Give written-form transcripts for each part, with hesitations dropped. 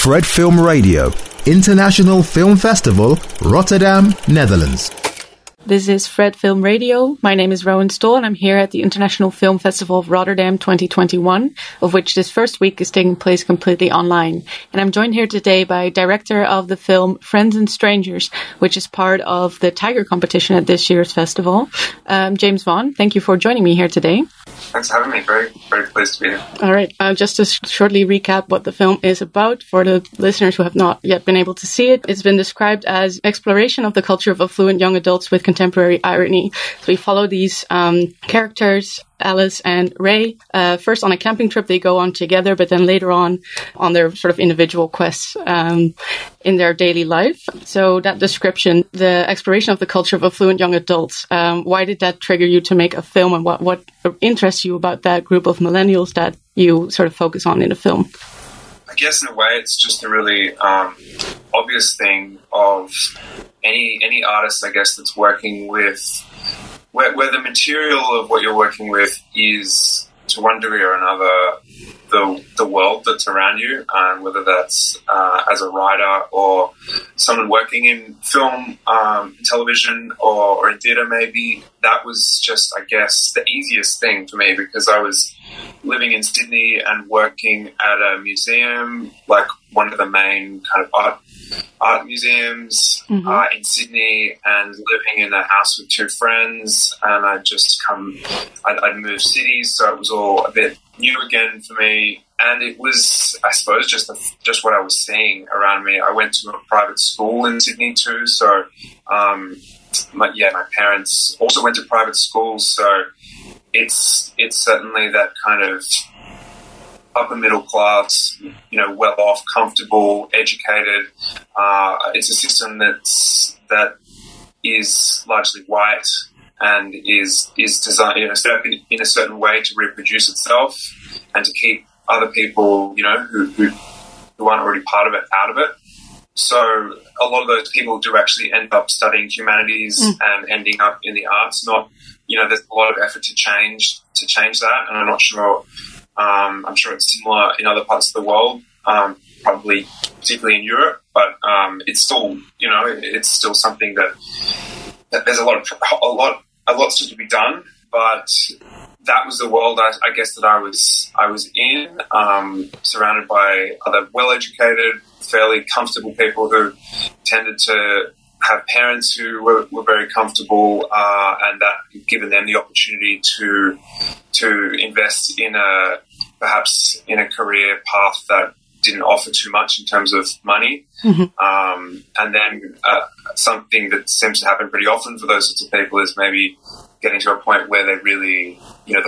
Fred Film Radio, International Film Festival, Rotterdam, Netherlands. This is Fred Film Radio. My name is Rowan Stoll, and I'm here at the International Film Festival of Rotterdam 2021, of which this first week is taking place completely online. And I'm joined here today by director of the film Friends and Strangers, which is part of the Tiger competition at this year's festival. James Vaughn, thank you for joining me here today. Thanks for having me. Very, very pleased to be here. All right. Just to shortly recap what the film is about for the listeners who have not yet been able to see it. It's been described as exploration of the culture of affluent young adults with contemporary irony. So we follow these characters, Alice and Ray. First on a camping trip they go on together, but then later on their sort of individual quests in their daily life. So that description, the exploration of the culture of affluent young adults, why did that trigger you to make a film, and what interests you about that group of millennials that you sort of focus on in the film? I guess in a way it's just a really obvious thing of any artist, I guess, that's working with where the material of what you're working with is, to one degree or another, the world that's around you, whether that's as a writer or someone working in film, television, or in theatre maybe. That was just, I guess, the easiest thing for me, because I was living in Sydney and working at a museum, like one of the main kind of art museums in Sydney, and living in a house with two friends. And I'd moved cities, so it was all a bit new again for me. And it was, I suppose, just what I was seeing around me. I went to a private school in Sydney too, so my parents also went to private schools, so it's certainly that kind of upper middle class, well off, comfortable, educated. It's a system that is largely white and is designed, set up in a certain way to reproduce itself and to keep other people, who aren't already part of it, out of it. So a lot of those people do actually end up studying humanities and ending up in the arts. Not, there's a lot of effort to change that, and I'm not sure. I'm sure it's similar in other parts of the world, probably particularly in Europe, but it's still, it's still something that there's a lot still to be done. But that was the world I guess that I was in, surrounded by other well-educated, fairly comfortable people who tended to have parents who were very comfortable, and that given them the opportunity to invest perhaps in a career path that didn't offer too much in terms of money. And then something that seems to happen pretty often for those sorts of people is maybe getting to a point where they really,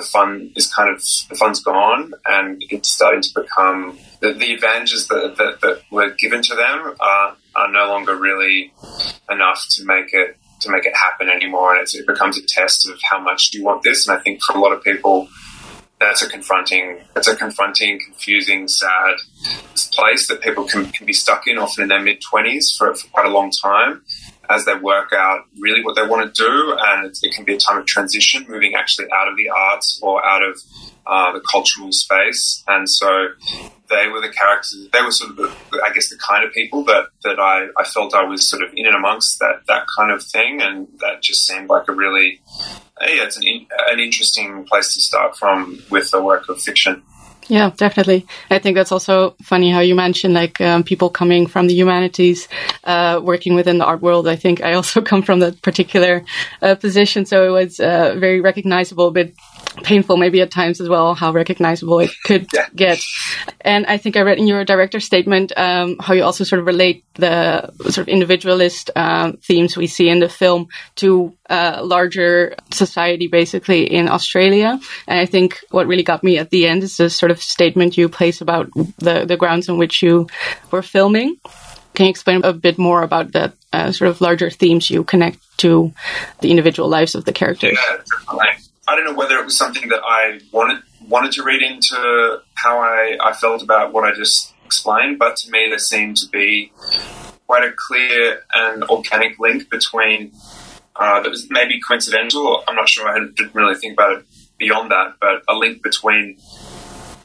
the fun's gone, and it's starting to become the advantages that were given to them are no longer really enough to make it happen anymore, and it becomes a test of how much do you want this. And I think for a lot of people, that's a confronting, confusing, sad place that people can be stuck in, often in their mid-20s for quite a long time, as they work out really what they want to do. And it can be a time of transition, moving actually out of the arts or out of the cultural space. And so they were the characters, they were sort of the kind of people that I felt I was sort of in and amongst that kind of thing. And that just seemed like a really, it's an interesting place to start from with the work of fiction. Yeah, definitely. I think that's also funny how you mentioned people coming from the humanities, working within the art world. I think I also come from that particular position, so it was very recognizable, but painful maybe at times as well, how recognizable it could get. And I think I read in your director's statement how you also sort of relate the sort of individualist themes we see in the film to larger society, basically, in Australia. And I think what really got me at the end is the sort of statement you place about the grounds on which you were filming. Can you explain a bit more about that sort of larger themes you connect to the individual lives of the characters? Yeah, definitely. I don't know whether it was something that I wanted to read into how I felt about what I just explained, but to me there seemed to be quite a clear and organic link between that was maybe coincidental. I'm not sure. I didn't really think about it beyond that, but a link between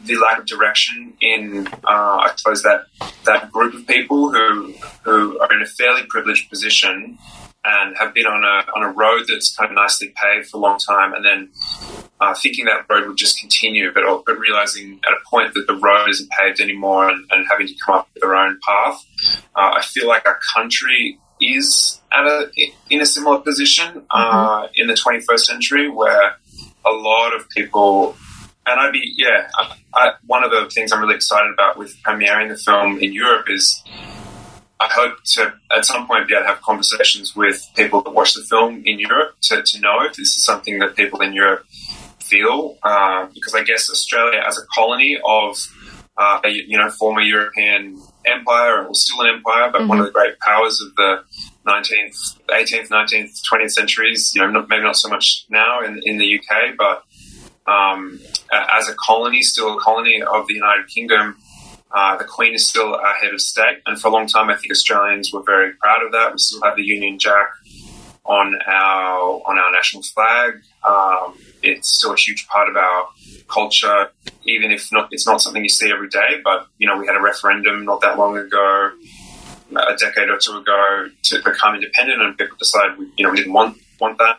the lack of direction in, I suppose, that group of people who are in a fairly privileged position and have been on a road that's kind of nicely paved for a long time, and then thinking that road would just continue, but realizing at a point that the road isn't paved anymore and having to come up with their own path. I feel like our country is in a similar position in the 21st century, where a lot of people, and one of the things I'm really excited about with premiering the film in Europe is I hope to, at some point, be able to have conversations with people that watch the film in Europe to know if this is something that people in Europe feel. Because I guess Australia, as a colony of a former European empire, and was still an empire, but one of the great powers of the 18th, 19th, 20th centuries, maybe not so much now in the UK, but as a colony, still a colony of the United Kingdom, the Queen is still our head of state, and for a long time I think Australians were very proud of that. We still have the Union Jack on our national flag. It's still a huge part of our culture, even if it's not something you see every day. But we had a referendum not that long ago, a decade or two ago, to become independent, and people decided we didn't want that.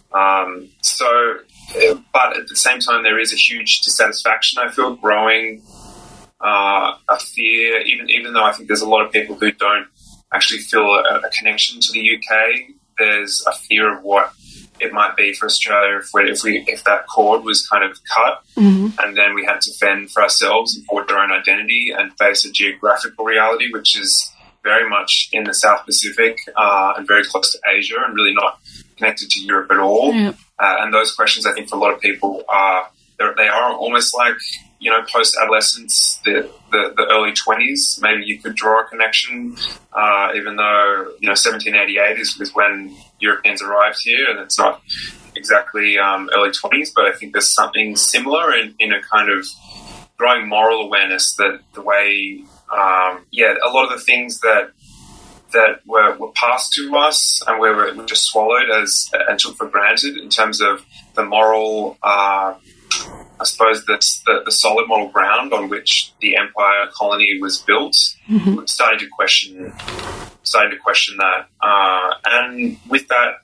But at the same time, there is a huge dissatisfaction, I feel, growing. A fear, even though I think there's a lot of people who don't actually feel a connection to the UK, there's a fear of what it might be for Australia if that cord was kind of cut, and then we had to fend for ourselves and forge our own identity and face a geographical reality which is very much in the South Pacific and very close to Asia and really not connected to Europe at all. And those questions, I think, for a lot of people they are almost like post-adolescence, the early 20s. Maybe you could draw a connection, even though 1788 is when Europeans arrived here, and it's not exactly early 20s. But I think there's something similar in a kind of growing moral awareness that the way, a lot of the things that were passed to us and were just swallowed and took for granted in terms of the moral. I suppose that's the solid moral ground on which the empire colony was built. Starting to question that, and with that,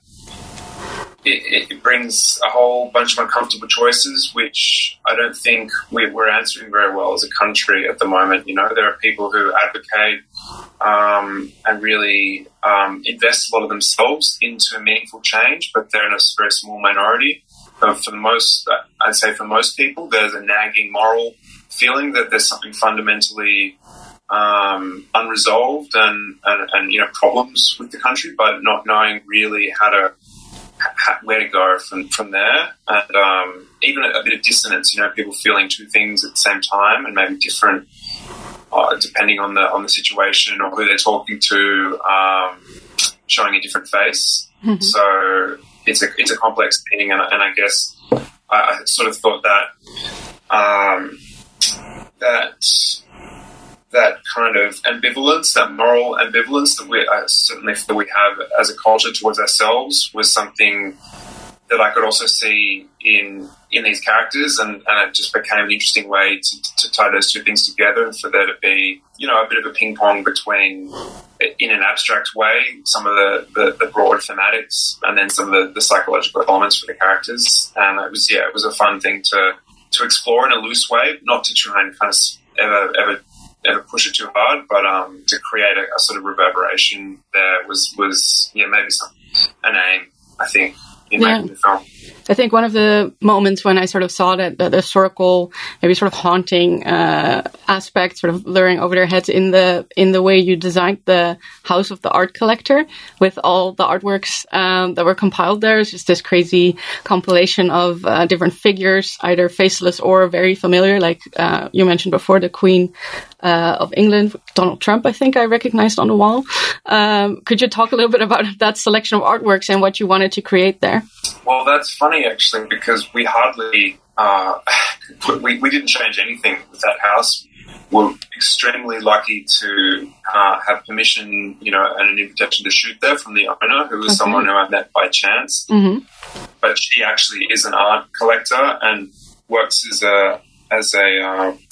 it brings a whole bunch of uncomfortable choices, which I don't think we're answering very well as a country at the moment. There are people who advocate and really invest a lot of themselves into meaningful change, but they're in a very small minority. For most people, there's a nagging moral feeling that there's something fundamentally unresolved and problems with the country, but not knowing really where to go from there, and even a bit of dissonance. People feeling two things at the same time, and maybe different depending on the situation or who they're talking to, showing a different face. So. It's a complex thing, and I guess I sort of thought that kind of ambivalence, that moral ambivalence that we have as a culture towards ourselves, was something that I could also see in these characters, and it just became an interesting way to tie those two things together, and for there to be a bit of a ping pong between, in an abstract way, some of the broad thematics, and then some of the psychological elements for the characters. And it was a fun thing to explore in a loose way, not to try and kind of ever push it too hard, but to create a sort of reverberation there was maybe an aim, I think, in making the film. I think one of the moments when I sort of saw that the historical, maybe sort of haunting aspect sort of luring over their heads in the way you designed the House of the Art Collector with all the artworks that were compiled there. It's just this crazy compilation of different figures, either faceless or very familiar, like you mentioned before, the Queen of England, Donald Trump, I think I recognized on the wall. Could you talk a little bit about that selection of artworks and what you wanted to create there? Well, that's funny, actually, because we hardly we didn't change anything with that house. We're extremely lucky to have permission, and an invitation to shoot there from the owner, who was someone who I met by chance. But she actually is an art collector and works as a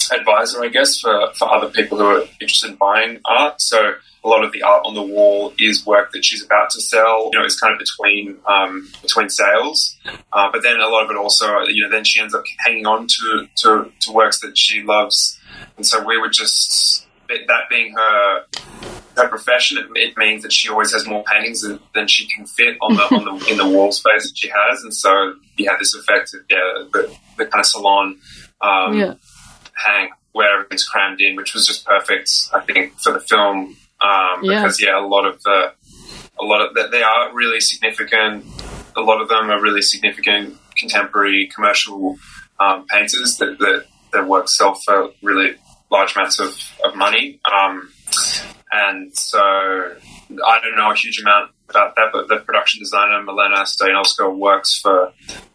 advisor, I guess, for other people who are interested in buying art. So a lot of the art on the wall is work that she's about to sell. You know, it's kind of between sales. But then a lot of it also, you know, then she ends up hanging on to works that she loves. And so we would just, that being her profession, it means that she always has more paintings than she can fit in the wall space that she has. And so you have this effect of the kind of salon hang where everything's crammed in, which was just perfect, I think, for the film. Because a lot of they are really significant. A lot of them are really significant contemporary commercial painters that work sell for really large amounts of money. And so I don't know a huge amount about that, but the production designer Milena Stoyanovska works for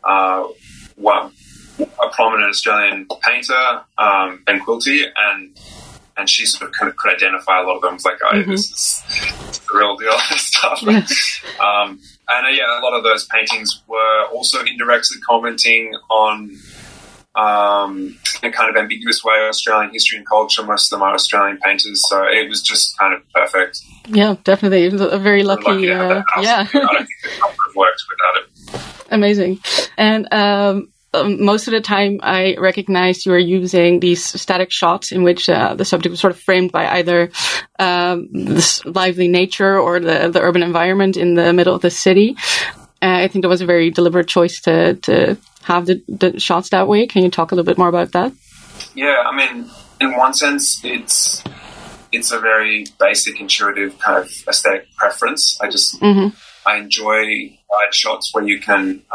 a prominent Australian painter, Ben Quilty, and she sort of could identify a lot of them. It's like, this is the real deal stuff. And a lot of those paintings were also indirectly commenting on, in a kind of ambiguous way, Australian history and culture. Most of them are Australian painters, so it was just kind of perfect. Yeah, definitely. It was a very lucky. I don't think the company would have worked without it. Amazing. And most of the time I recognized you were using these static shots in which the subject was sort of framed by either this lively nature or the urban environment in the middle of the city. I think that was a very deliberate choice to have the shots that way. Can you talk a little bit more about that? Yeah, I mean, in one sense, it's a very basic, intuitive kind of aesthetic preference. I enjoy wide shots where you can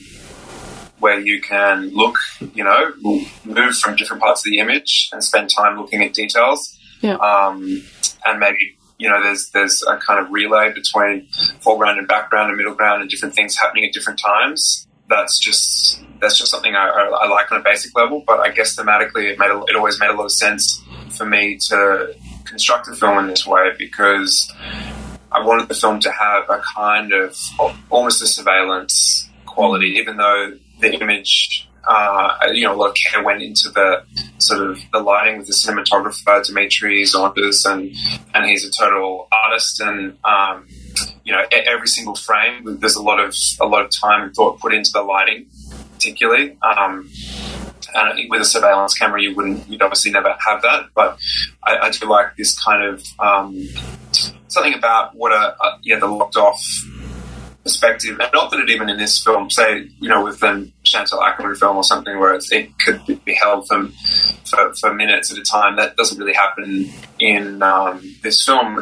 look, you know, move from different parts of the image and spend time looking at details. Yeah. And maybe, you know, there's a kind of relay between foreground and background and middle ground and different things happening at different times. That's just something I like on a basic level. But I guess thematically, it always made a lot of sense for me to construct a film in this way, because I wanted the film to have a kind of almost a surveillance quality, even though the image, you know, a lot of care went into the sort of the lighting with the cinematographer Dimitri Zondas, and he's a total artist, and you know, every single frame there's a lot of time and thought put into the lighting, particularly. And with a surveillance camera, you'd obviously never have that, but I do like this kind of something about what the locked off perspective, and not that it even in this film, say, you know, with the Chantal Akerman film or something where it could be held for minutes at a time. That doesn't really happen in this film.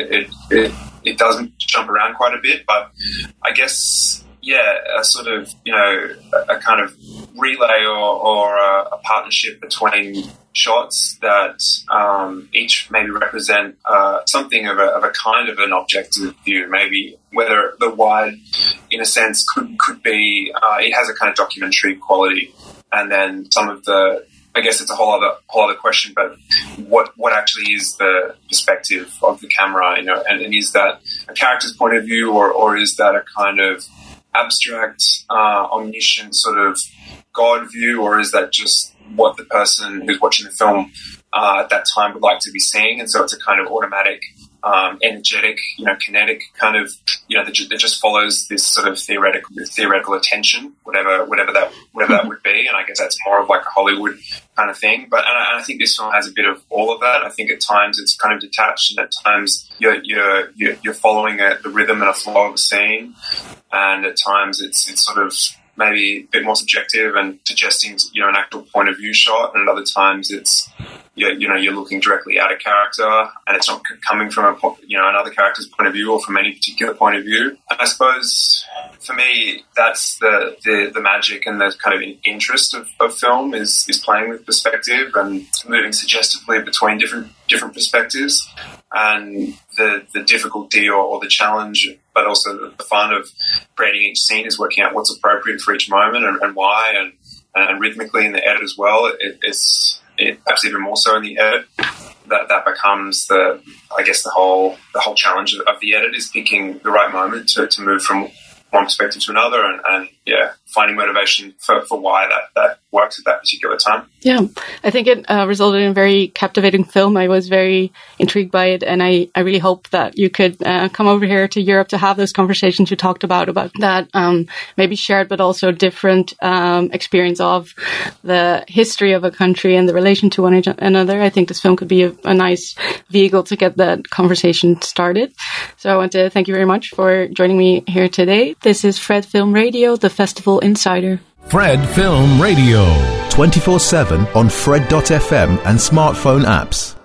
It doesn't jump around quite a bit, but I guess, a sort of, you know, a kind of relay or a partnership between shots that each maybe represent something of a kind of an objective view. Maybe whether the wide, in a sense, could be it has a kind of documentary quality, and then some of the, I guess it's a whole other question, but what actually is the perspective of the camera, you know, and is that a character's point of view, or is that a kind of abstract, omniscient sort of God view, or is that just what the person who's watching the film at that time would like to be seeing? And so it's a kind of automatic, energetic, you know, kinetic kind of, you know, that just follows this sort of theoretical attention, whatever that would be. And I guess that's more of like a Hollywood kind of thing. But and I think this film has a bit of all of that. I think at times it's kind of detached, and at times you're following the rhythm and a flow of the scene, and at times it's sort of maybe a bit more subjective and suggesting, you know, an actual point of view shot, and at other times it's, you know, you're looking directly at a character and it's not coming from another character's point of view or from any particular point of view. And I suppose for me that's the magic and the kind of interest of film is playing with perspective and moving suggestively between different perspectives, and the difficulty or the challenge, but also the fun of creating each scene is working out what's appropriate for each moment and why, and rhythmically in the edit as well. It's perhaps even more so in the edit that becomes the whole challenge of the edit is picking the right moment to move from one perspective to another, and finding motivation for why that works at that particular time. Yeah, I think it resulted in a very captivating film. I was very intrigued by it, and I really hope that you could come over here to Europe to have those conversations you talked about that maybe shared but also different experience of the history of a country and the relation to one another. I think this film could be a nice vehicle to get that conversation started. So I want to thank you very much for joining me here today. This is Fred Film Radio, the Festival Insider. Fred Film Radio. 24/7 on Fred.fm and smartphone apps.